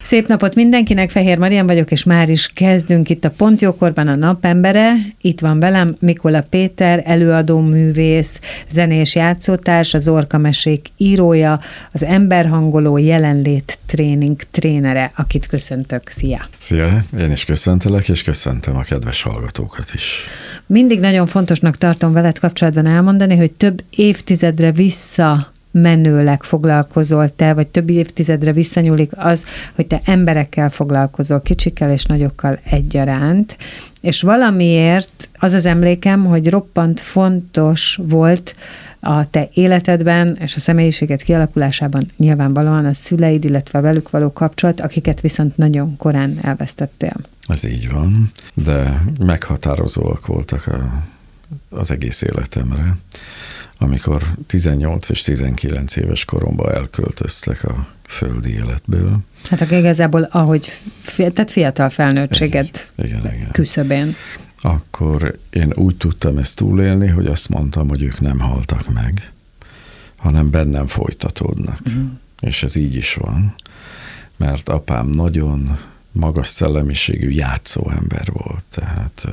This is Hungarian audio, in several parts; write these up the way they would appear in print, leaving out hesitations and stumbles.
Szép napot mindenkinek, Fehér Marian vagyok, és már is kezdünk itt a Pont Jókorban, a Napembere. Itt van velem Mikola Péter, előadó művész, zenés játszótárs, az Orkamesék írója, az emberhangoló jelenlét tréning trénere, akit köszöntök. Szia! Szia! Én is köszöntelek, és köszöntöm a kedves hallgatókat is. Mindig nagyon fontosnak tartom veled kapcsolatban elmondani, hogy több évtizedre menőleg foglalkozol te, vagy több évtizedre visszanyúlik az, hogy te emberekkel foglalkozol, kicsikkel és nagyokkal egyaránt, és valamiért az az emlékem, hogy roppant fontos volt a te életedben és a személyiséged kialakulásában nyilvánvalóan a szüleid, illetve a velük való kapcsolat, akiket viszont nagyon korán elvesztettél. Ez így van, de meghatározóak voltak az egész életemre. Amikor 18 és 19 éves koromban elköltöztek a földi életből. Hát akkor igazából, tehát fiatal felnőttséged igen. küszöbén. Akkor én úgy tudtam ezt túlélni, hogy azt mondtam, hogy ők nem haltak meg, hanem bennem folytatódnak. És ez így is van, mert apám nagyon magas szellemiségű játszó ember volt, tehát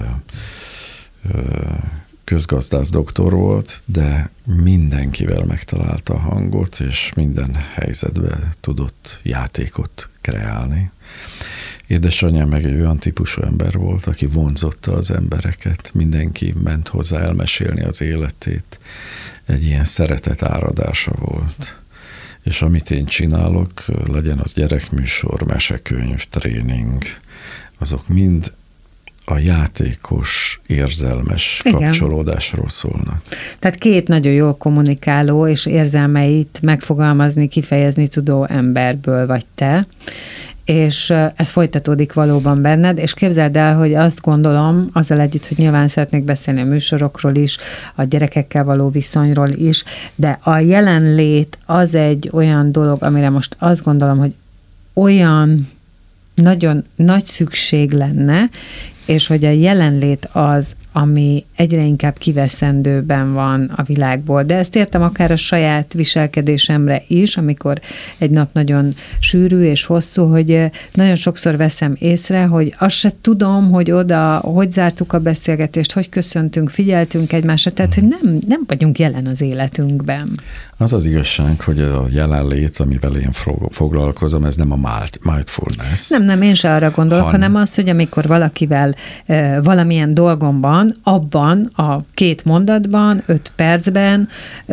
közgazdász doktor volt, de mindenkivel megtalálta a hangot, és minden helyzetben tudott játékot kreálni. Édesanyám meg egy olyan típusú ember volt, aki vonzotta az embereket, mindenki ment hozzá elmesélni az életét. Egy ilyen szeretet áradása volt. És amit én csinálok, legyen az gyerekműsor, mesekönyv, tréning, azok mind a játékos, érzelmes kapcsolódásról szólnak. Tehát két nagyon jól kommunikáló és érzelmeit megfogalmazni, kifejezni tudó emberből vagy te, és ez folytatódik valóban benned, és képzeld el, hogy azt gondolom, azzal együtt, hogy nyilván szeretnék beszélni a műsorokról is, a gyerekekkel való viszonyról is, de a jelenlét az egy olyan dolog, amire most azt gondolom, hogy olyan nagyon nagy szükség lenne, és hogy a jelenlét az, ami egyre inkább kiveszendőben van a világból. De ezt értem akár a saját viselkedésemre is, amikor egy nap nagyon sűrű és hosszú, hogy nagyon sokszor veszem észre, hogy azt se tudom, hogy oda, hogy zártuk a beszélgetést, hogy köszöntünk, figyeltünk egymásra, tehát hogy nem vagyunk jelen az életünkben. Az az igazság, hogy ez a jelenlét, amivel én foglalkozom, ez nem a mindfulness. Nem, én se arra gondolok, hanem az, hogy amikor valakivel valamilyen dolgom van, abban a 2 mondatban, 5 percben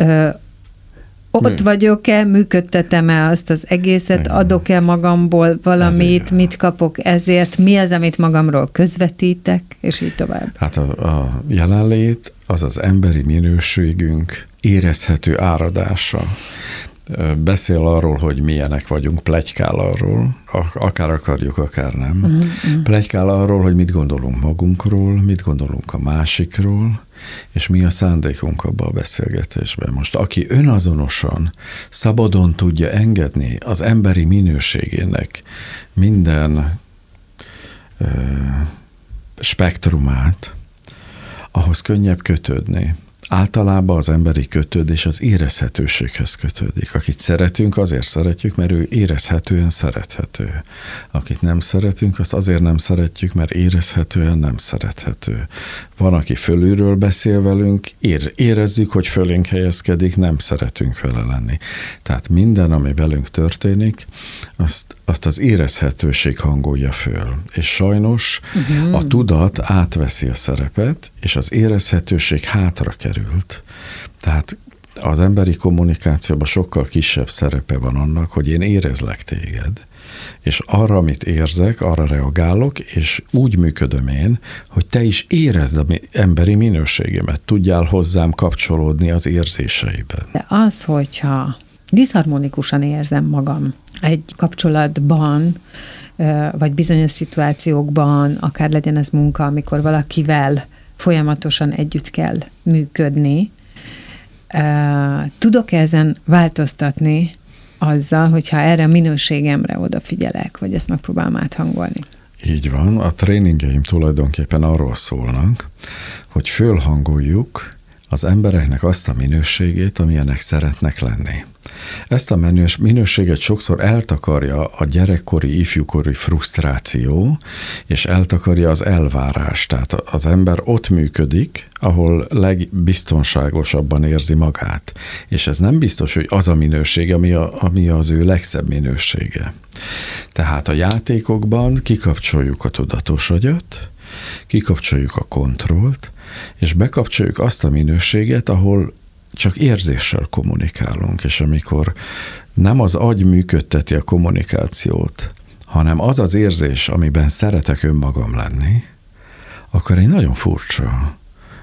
ott vagyok-e, működtetem-e azt az egészet, adok-e magamból valamit, mit kapok ezért, mi az, amit magamról közvetítek, és így tovább. Hát a jelenlét az az emberi minőségünk érezhető áradása. Beszél arról, hogy milyenek vagyunk, pletykál arról, akár akarjuk, akár nem. Pletykál arról, hogy mit gondolunk magunkról, mit gondolunk a másikról, és mi a szándékunk abban a beszélgetésben. Most aki önazonosan, szabadon tudja engedni az emberi minőségének minden spektrumát, ahhoz könnyebb kötődni. Általában az emberi kötődés az érezhetőséghez kötődik. Akit szeretünk, azért szeretjük, mert ő érezhetően szerethető. Akit nem szeretünk, azt azért nem szeretjük, mert érezhetően nem szerethető. Van, aki fölülről beszél velünk, érezzük, hogy fölénk helyezkedik, nem szeretünk vele lenni. Tehát minden, ami velünk történik, azt az érezhetőség hangolja föl. És sajnos a tudat átveszi a szerepet, és az érezhetőség hátra került. Tehát az emberi kommunikációban sokkal kisebb szerepe van annak, hogy én érezlek téged, és arra, amit érzek, arra reagálok, és úgy működöm én, hogy te is érezd az emberi minőségemet, tudjál hozzám kapcsolódni az érzéseiben. De az, hogyha diszharmonikusan érzem magam egy kapcsolatban, vagy bizonyos szituációkban, akár legyen ez munka, amikor valakivel folyamatosan együtt kell működni, tudok ezen változtatni azzal, hogyha erre a minőségemre odafigyelek, vagy ezt megpróbálom áthangolni? Így van. A tréningeim tulajdonképpen arról szólnak, hogy fölhangoljuk az embereknek azt a minőségét, amilyenek szeretnek lenni. Ezt a minőséget sokszor eltakarja a gyerekkori, ifjúkori frusztráció, és eltakarja az elvárás. Tehát az ember ott működik, ahol legbiztonságosabban érzi magát. És ez nem biztos, hogy az a minőség, ami az ő legszebb minősége. Tehát a játékokban kikapcsoljuk a tudatos agyat, kikapcsoljuk a kontrollt, és bekapcsoljuk azt a minőséget, ahol csak érzéssel kommunikálunk, és amikor nem az agy működteti a kommunikációt, hanem az az érzés, amiben szeretek önmagam lenni, akkor egy nagyon furcsa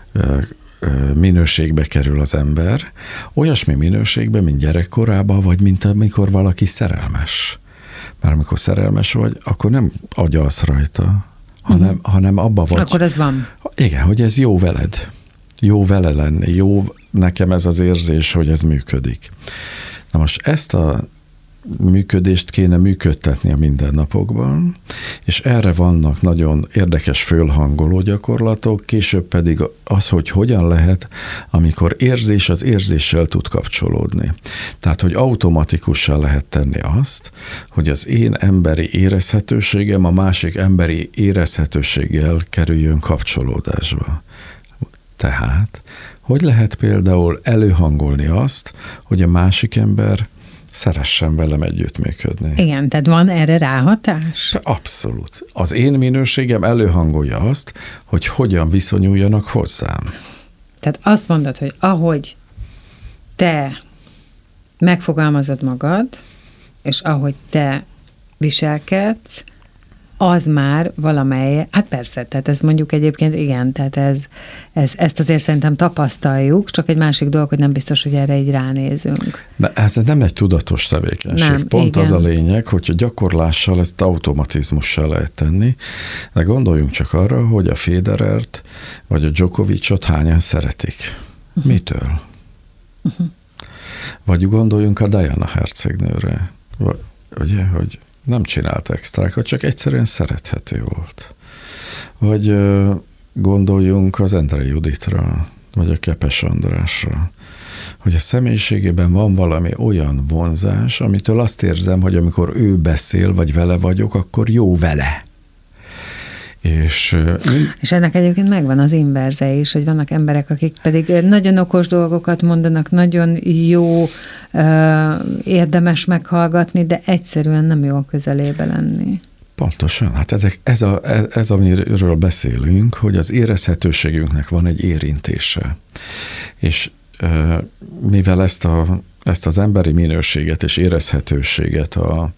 minőségbe kerül az ember, olyasmi minőségbe, mint gyerekkorában, vagy mint amikor valaki szerelmes. Mert amikor szerelmes vagy, akkor nem agyalsz rajta, hanem abba vagy. Akkor ez van. Igen, hogy ez jó veled. Jó vele lenni, jó nekem ez az érzés, hogy ez működik. Na most ezt a működést kéne működtetni a mindennapokban, és erre vannak nagyon érdekes fölhangoló gyakorlatok, később pedig az, hogy hogyan lehet, amikor érzés az érzéssel tud kapcsolódni. Tehát, hogy automatikussá lehet tenni azt, hogy az én emberi érezhetőségem a másik emberi érezhetőséggel kerüljön kapcsolódásba. Tehát, hogy lehet például előhangolni azt, hogy a másik ember szeressen velem együttműködni? Igen, tehát van erre ráhatás? Abszolút. Az én minőségem előhangolja azt, hogy hogyan viszonyuljanak hozzám. Tehát azt mondod, hogy ahogy te megfogalmazod magad, és ahogy te viselkedsz, az már valamely, hát persze, tehát ez mondjuk egyébként igen, tehát ezt azért szerintem tapasztaljuk, csak egy másik dolog, hogy nem biztos, hogy erre így ránézünk. De ez nem egy tudatos tevékenység. Nem, pont igen. Az a lényeg, hogy a gyakorlással ezt automatizmussal lehet tenni, de gondoljunk csak arra, hogy a Federert vagy a Djokovicot hányan szeretik. Mitől? Vagy gondoljunk a Diana hercegnőre, ugye, hogy nem csinált extrákat, csak egyszerűen szerethető volt. Vagy gondoljunk az Endre Juditra, vagy a Kepes Andrásra, hogy a személyiségében van valami olyan vonzás, amitől azt érzem, hogy amikor ő beszél, vagy vele vagyok, akkor jó vele. És ennek egyébként megvan az inverze is, hogy vannak emberek, akik pedig nagyon okos dolgokat mondanak, nagyon jó, érdemes meghallgatni, de egyszerűen nem jó a közelébe lenni. Pontosan. Hát ez amiről beszélünk, hogy az érezhetőségünknek van egy érintése. És mivel ezt az emberi minőséget és érezhetőséget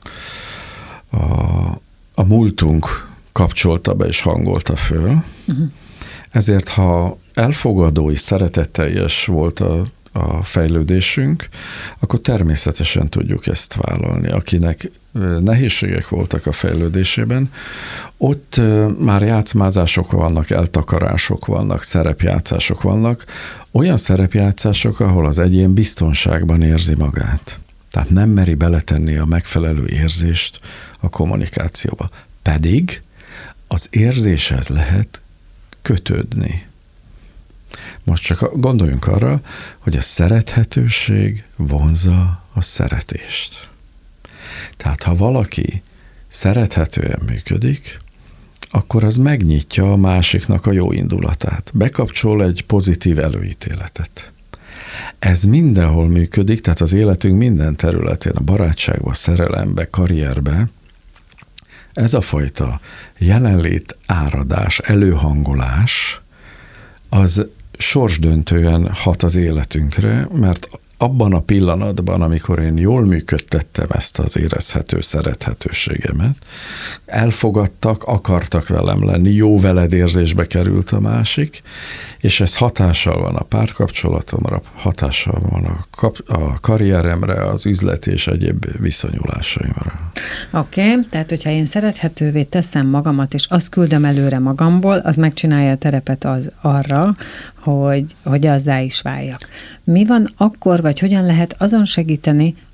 a múltunk kapcsolta be és hangolta föl. Ezért, ha elfogadó és szeretetteljes volt a fejlődésünk, akkor természetesen tudjuk ezt vállalni. Akinek nehézségek voltak a fejlődésében, ott már játszmázások vannak, eltakarások vannak, szerepjátszások vannak, olyan szerepjátszások, ahol az egyén biztonságban érzi magát. Tehát nem meri beletenni a megfelelő érzést a kommunikációba. Pedig az érzéshez lehet kötődni. Most csak gondoljunk arra, hogy a szerethetőség vonzza a szeretést. Tehát ha valaki szerethetően működik, akkor az megnyitja a másiknak a jó indulatát. Bekapcsol egy pozitív előítéletet. Ez mindenhol működik, tehát az életünk minden területén, a barátságban, szerelemben, karrierben, ez a fajta jelenlét, áradás, előhangolás, az sorsdöntően hat az életünkre, mert abban a pillanatban, amikor én jól működtettem ezt az érezhető szerethetőségemet, elfogadtak, akartak velem lenni, jó veled érzésbe került a másik, és ez hatással van a párkapcsolatomra, hatással van a karrieremre, az üzleti és egyéb viszonyulásaimra. Oké, tehát hogyha én szerethetővé teszem magamat, és azt küldöm előre magamból, az megcsinálja a terepet arra, hogy azzá is váljak. Mi van akkor, vagy hogyan lehet azon segíteni,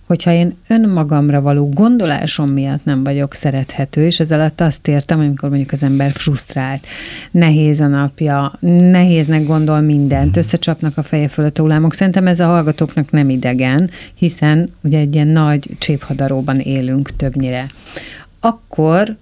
hogyha én önmagamra való gondolásom miatt nem vagyok szerethető, és ez alatt azt értem, amikor mondjuk az ember frusztrált, nehéz a napja, nehéznek gondol mindent, összecsapnak a feje fölött a hullámok. Szerintem ez a hallgatóknak nem idegen, hiszen ugye egy ilyen nagy cséphadaróban élünk többnyire. Akkor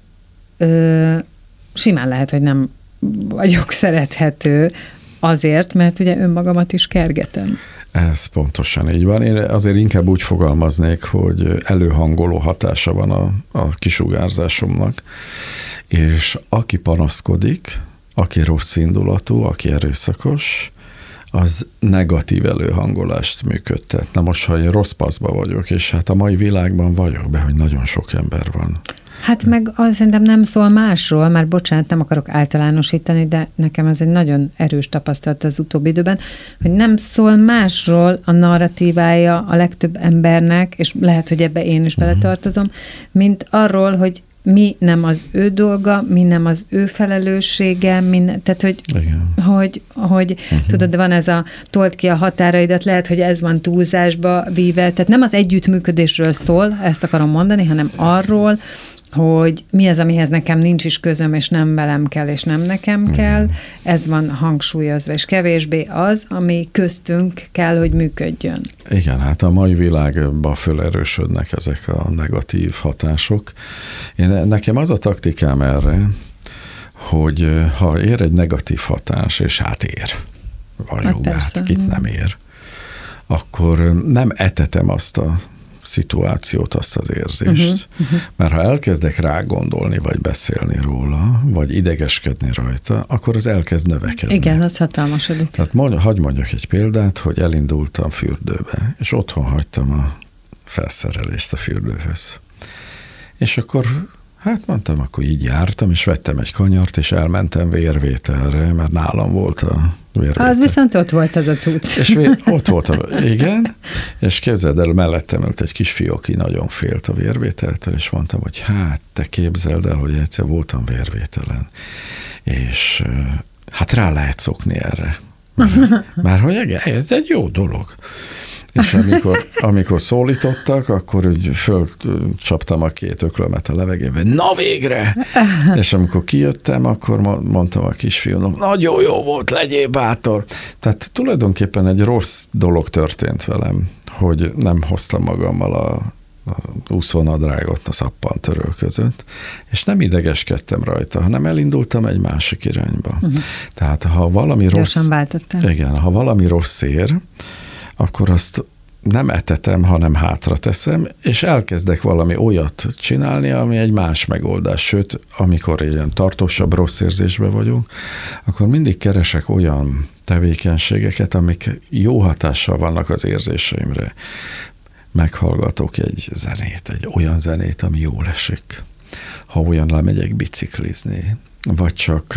simán lehet, hogy nem vagyok szerethető azért, mert ugye önmagamat is kergetem. Ez pontosan így van. Én azért inkább úgy fogalmaznék, hogy előhangoló hatása van a kisugárzásomnak, és aki panaszkodik, aki rossz indulatú, aki erőszakos, az negatív előhangolást működtet. Na most, ha én rossz paszba vagyok, és hát a mai világban vagyok be, hogy nagyon sok ember van. Hát meg szerintem nem szól másról, már bocsánat, nem akarok általánosítani, de nekem ez egy nagyon erős tapasztalat az utóbbi időben, hogy nem szól másról a narratívája a legtöbb embernek, és lehet, hogy ebbe én is beletartozom, mint arról, hogy mi nem az ő dolga, mi nem az ő felelőssége, tehát hogy tudod, van ez a told ki a határaidat, lehet, hogy ez van túlzásba víve, tehát nem az együttműködésről szól, ezt akarom mondani, hanem arról, hogy mi az, amihez nekem nincs is közöm, és nem velem kell, és nem nekem kell, ez van hangsúlyozva, és kevésbé az, ami köztünk kell, hogy működjön. Igen, hát a mai világban fölerősödnek ezek a negatív hatások. Nekem az a taktikám erre, hogy ha ér egy negatív hatás, és hát ér, valljuk, hát kit nem ér, akkor nem etetem azt a szituációt, azt az érzést. Mert ha elkezdek rá gondolni, vagy beszélni róla, vagy idegeskedni rajta, akkor az elkezd növekedni. Igen, az hatalmasodik. Tehát hadd mondjak egy példát, hogy elindultam fürdőbe, és otthon hagytam a felszerelést a fürdőhöz. És akkor hát mondtam, akkor így jártam, és vettem egy kanyart, és elmentem vérvételre, mert nálam volt a vérvétel. Az viszont ott volt az a cucc. És ott volt, igen, és képzeld el, mellettem ült egy kisfiú, aki nagyon félt a vérvételtől, és mondtam, hogy hát te képzeld el, hogy egyszer voltam vérvételen, és hát rá lehet szokni erre. Már hogy ez egy jó dolog. És amikor szólítottak, akkor úgy fölcsaptam a két öklömet a levegőbe, na végre! És amikor kijöttem, akkor mondtam a kisfiúnak, nagyon jó volt, legyél bátor. Tehát tulajdonképpen egy rossz dolog történt velem, hogy nem hoztam magammal a úszónadrágot a szappantörő között, és nem idegeskedtem rajta, hanem elindultam egy másik irányba. Tehát ha valami ha valami rossz ér, akkor azt nem etetem, hanem hátra teszem, és elkezdek valami olyat csinálni, ami egy más megoldás. Sőt, amikor ilyen tartósabb rossz érzésben vagyunk, akkor mindig keresek olyan tevékenységeket, amik jó hatással vannak az érzéseimre. Meghallgatok egy zenét, egy olyan zenét, ami jól esik. Ha olyan lemegyek biciklizni, vagy csak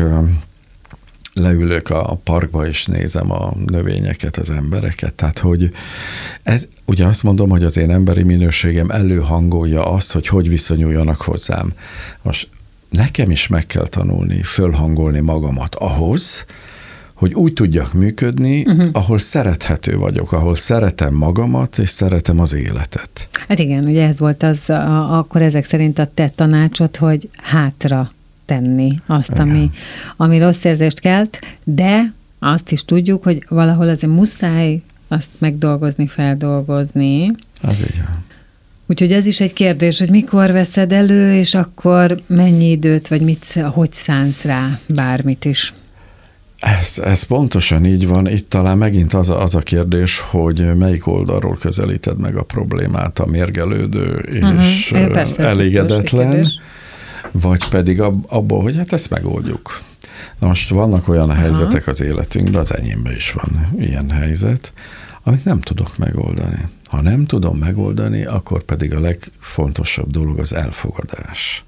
leülök a parkba, és nézem a növényeket, az embereket. Tehát, hogy ez, ugye azt mondom, hogy az én emberi minőségem előhangolja azt, hogy viszonyuljanak hozzám. Most nekem is meg kell tanulni, fölhangolni magamat ahhoz, hogy úgy tudjak működni, ahol szerethető vagyok, ahol szeretem magamat, és szeretem az életet. Hát igen, ugye ez volt az, akkor ezek szerint a te tanácsod, hogy hátra tenni azt, ami rossz érzést kelt, de azt is tudjuk, hogy valahol azért muszáj azt megdolgozni, feldolgozni. Az igen. Úgyhogy ez is egy kérdés, hogy mikor veszed elő, és akkor mennyi időt, vagy hogy szánsz rá bármit is. Ez pontosan így van. Itt talán megint az a kérdés, hogy melyik oldalról közelíted meg a problémát, a mérgelődő és elégedetlen, vagy pedig abból, hogy hát ezt megoldjuk. Na most vannak olyan helyzetek az életünkben, az enyémben is van ilyen helyzet, amit nem tudok megoldani. Ha nem tudom megoldani, akkor pedig a legfontosabb dolog az elfogadás.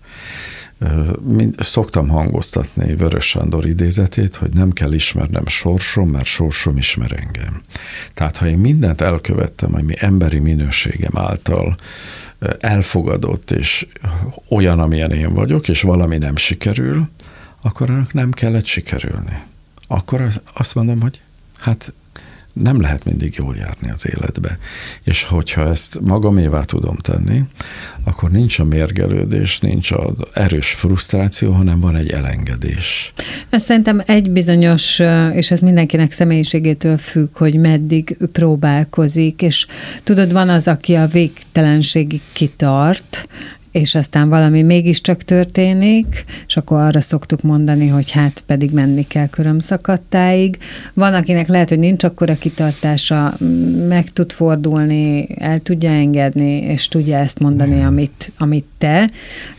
Szoktam hangoztatni Vörös Sándor idézetét, hogy nem kell ismernem sorsom, mert sorsom ismer engem. Tehát ha én mindent elkövettem, ami emberi minőségem által elfogadott, és olyan, amilyen én vagyok, és valami nem sikerül, akkor annak nem kellett sikerülni. Akkor azt mondom, hogy hát nem lehet mindig jól járni az életbe. És hogyha ezt magamévá tudom tenni, akkor nincs a mérgelődés, nincs az erős frusztráció, hanem van egy elengedés. Ezt szerintem egy bizonyos, és ez mindenkinek személyiségétől függ, hogy meddig próbálkozik, és tudod, van az, aki a végtelenségig kitart, és aztán valami mégiscsak történik, és akkor arra szoktuk mondani, hogy hát pedig menni kell körömszakadtáig. Van, akinek lehet, hogy nincs akkora kitartása, meg tud fordulni, el tudja engedni, és tudja ezt mondani, amit te.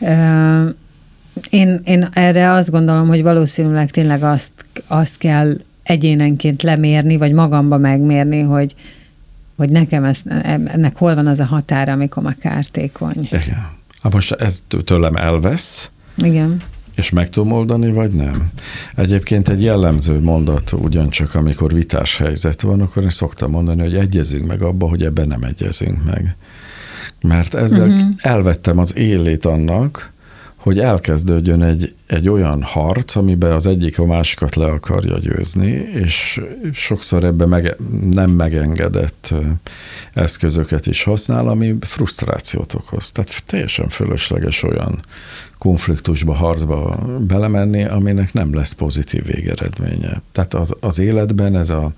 Én erre azt gondolom, hogy valószínűleg tényleg azt kell egyénenként lemérni, vagy magamba megmérni, hogy nekem ennek hol van az a határa, amikor már kártékony. Igen. Most ez tőlem elvesz, igen, és meg tudom oldani, vagy nem. Egyébként egy jellemző mondat ugyancsak, amikor vitás helyzet van, akkor én szoktam mondani, hogy egyezünk meg abba, hogy ebben nem egyezünk meg. Mert ezzel elvettem az élét annak, hogy elkezdődjön egy olyan harc, amiben az egyik a másikat le akarja győzni, és sokszor ebben nem megengedett eszközöket is használ, ami frusztrációt okoz. Tehát teljesen fölösleges olyan konfliktusba, harcba belemenni, aminek nem lesz pozitív végeredménye. Tehát az életben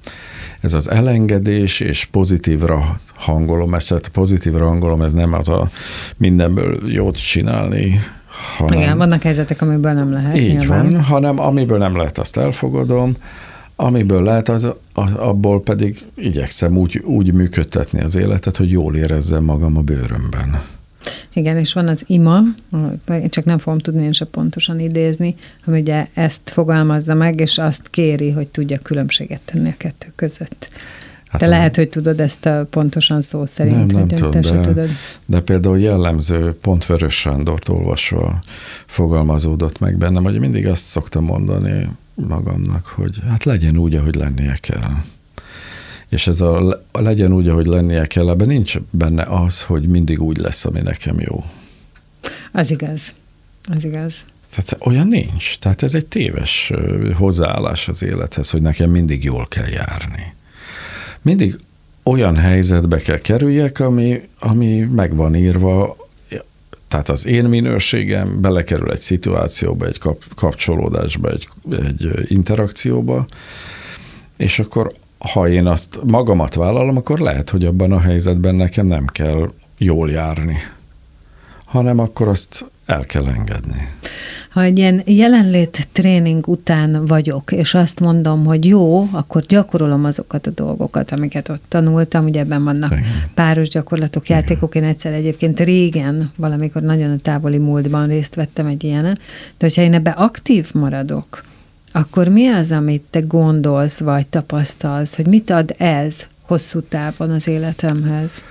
ez az elengedés és pozitívra hangolom, tehát pozitívra hangolom, ez nem az a mindenből jót csinálni, hanem, igen, vannak helyzetek, amiből nem lehet. Így nyilván. van, hanem amiből nem lehet, azt elfogadom, amiből lehet, abból pedig igyekszem úgy működtetni az életet, hogy jól érezzem magam a bőrömben. Igen, és van az ima, csak nem fogom tudni én se pontosan idézni, ami ugye ezt fogalmazza meg, és azt kéri, hogy tudja különbséget tenni a kettő között. Hát te lehet, hogy tudod ezt pontosan szó szerint. Nem tudom, de például jellemző, pont Vörös Sándort olvasva fogalmazódott meg bennem, hogy mindig azt szoktam mondani magamnak, hogy hát legyen úgy, ahogy lennie kell. És ez a legyen úgy, ahogy lennie kell, ebben nincs benne az, hogy mindig úgy lesz, ami nekem jó. Az igaz. Az igaz. Tehát olyan nincs. Tehát ez egy téves hozzáállás az élethez, hogy nekem mindig jól kell járni. Mindig olyan helyzetbe kell kerüljek, ami meg van írva, tehát az én minőségem belekerül egy szituációba, egy kapcsolódásba, egy interakcióba, és akkor ha én azt magamat vállalom, akkor lehet, hogy abban a helyzetben nekem nem kell jól járni, hanem akkor azt el kell engedni. Ha egy ilyen jelenlét tréning után vagyok, és azt mondom, hogy jó, akkor gyakorolom azokat a dolgokat, amiket ott tanultam, ugye ebben vannak páros gyakorlatok, játékok. Én egyszer egyébként régen, valamikor nagyon a távoli múltban részt vettem egy ilyenen, de hogyha én ebbe aktív maradok, akkor mi az, amit te gondolsz, vagy tapasztalsz, hogy mit ad ez hosszú távon az életemhez?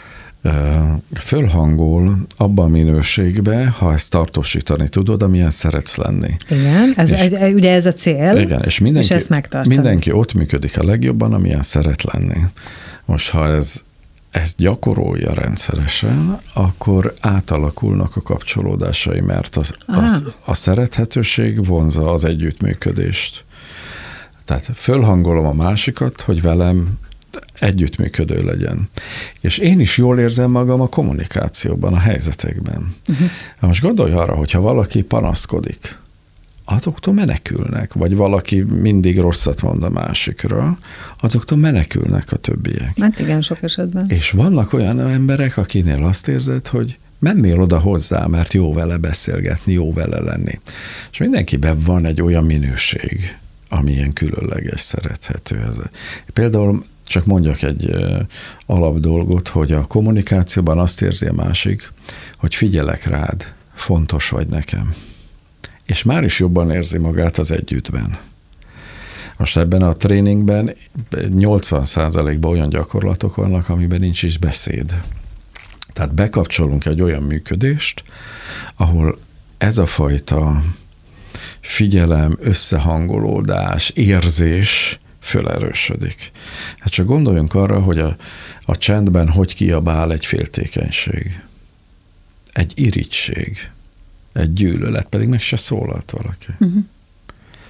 Fölhangol abban a minőségbe, ha ezt tartósítani tudod, amilyen szeretsz lenni. Igen, ugye ez a cél, igen, és ezt megtartani. Mindenki ott működik a legjobban, amilyen szeret lenni. Most, ha ezt gyakorolja rendszeresen, akkor átalakulnak a kapcsolódásai, mert a szerethetőség vonzza az együttműködést. Tehát fölhangolom a másikat, hogy velem együttműködő legyen. És én is jól érzem magam a kommunikációban, a helyzetekben. Most gondolj arra, hogyha valaki panaszkodik, azoktól menekülnek, vagy valaki mindig rosszat mond a másikra, azoktól menekülnek a többiek. Hát igen, sok esetben. És vannak olyan emberek, akinél azt érzed, hogy mennél oda hozzá, mert jó vele beszélgetni, jó vele lenni. És mindenkiben van egy olyan minőség, ami ilyen különleges, szerethető. Például csak mondjak egy alapdolgot, hogy a kommunikációban azt érzi a másik, hogy figyelek rád, fontos vagy nekem. És már is jobban érzi magát az együttben. Most ebben a tréningben 80%-ban olyan gyakorlatok vannak, amiben nincs is beszéd. Tehát bekapcsolunk egy olyan működést, ahol ez a fajta figyelem, összehangolódás, érzés fölerősödik. Hát csak gondoljunk arra, hogy a csendben hogy kiabál egy féltékenység, egy irigység, egy gyűlölet, pedig meg se szólalt valaki.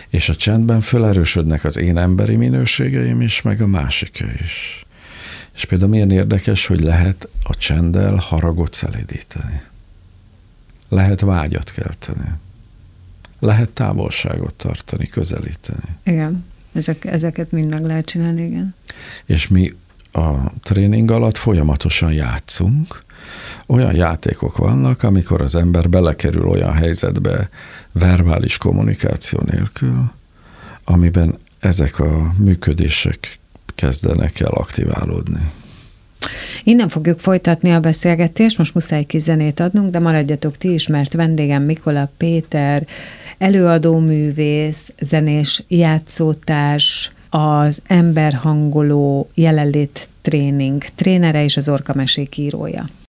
És a csendben felerősödnek az én emberi minőségeim is, meg a másiké is. És például milyen érdekes, hogy lehet a csenddel haragot szelídíteni. Lehet vágyat kelteni. Lehet távolságot tartani, közelíteni. Igen, ezeket mind meg lehet csinálni, igen. És mi a tréning alatt folyamatosan játszunk. Olyan játékok vannak, amikor az ember belekerül olyan helyzetbe verbális kommunikáció nélkül, amiben ezek a működések kezdenek el aktiválódni. Innen fogjuk folytatni a beszélgetést, most muszáj kis zenét adnunk, de maradjatok ti is, mert vendégem Mikola Péter, előadóművész, zenés játszótárs, az emberhangoló jelenlét tréning trénere és az Orka mesék írója.